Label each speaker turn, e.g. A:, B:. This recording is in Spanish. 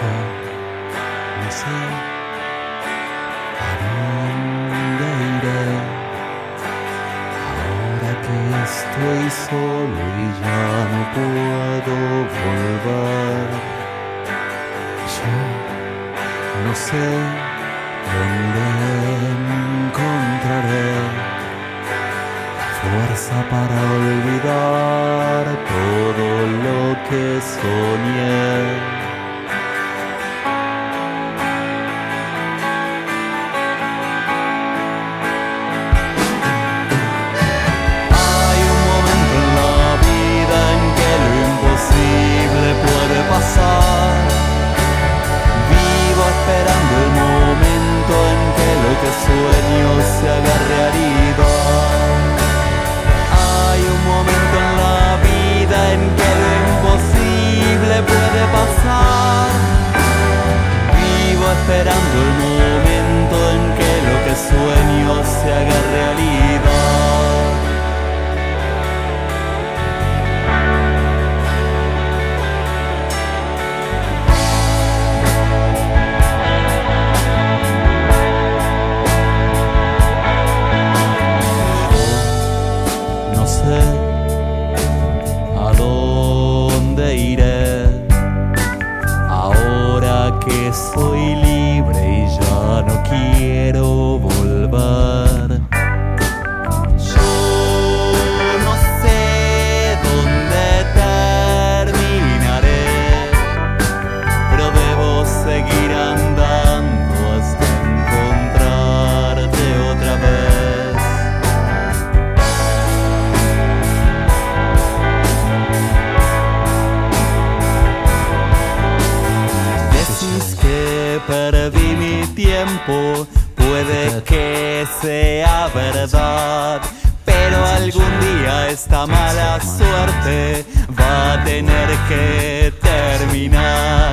A: Yo no sé a dónde iré ahora que estoy solo y ya no puedo volver. Yo no sé dónde encontraré fuerza para olvidar todo lo que soñé. Hay un momento en la vida en que lo imposible puede pasar. Vivo esperando el momento en que lo que sueño se haga realidad. Hay un momento en la vida en que lo imposible puede pasar. Vivo esperando el momento en que lo que sueño se haga realidad. No sé a dónde iré ahora que soy libre y ya no quiero volver. Yo no sé dónde terminaré, pero debo seguir andando hasta encontrarte otra vez. Decís que perdí mi tiempo, puede que sea verdad, pero algún día esta mala suerte va a tener que terminar.